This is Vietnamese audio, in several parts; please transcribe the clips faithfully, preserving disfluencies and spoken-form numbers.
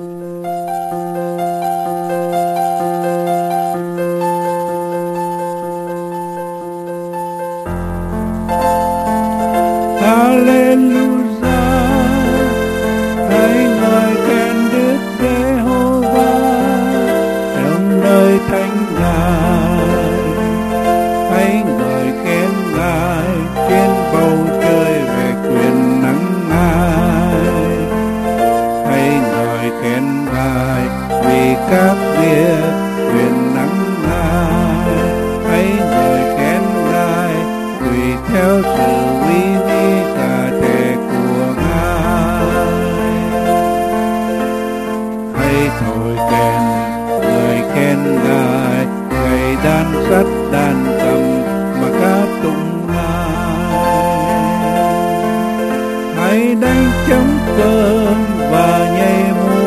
các việc quyền nắng Ngài, hãy ngợi khen Ngài tùy theo sự uy nghi cả thể của Ngài. Hãy thổi kèn ngợi khen Ngài, gậy đàn sắt đàn cầm mà ca tụng Ngài. Hãy đánh trống cơm và nhảy múa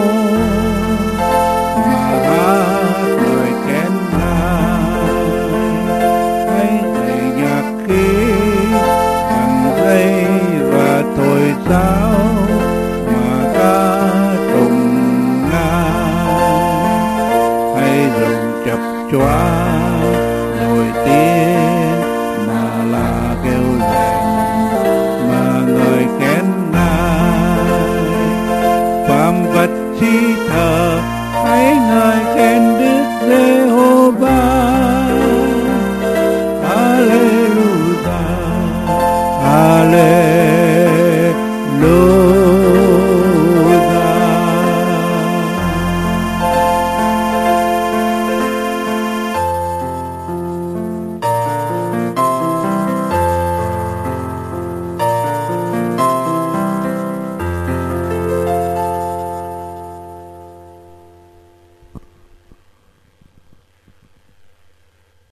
sao mà ca tụng Ngài. Hãy dùng chập choa nổi tiếng mà là kêu lệnh mà ngợi khen Ngài. Phàm vật chi thờ hãy ngợi khen Đức Giê-hô-va. Hallelujah, Hallelujah.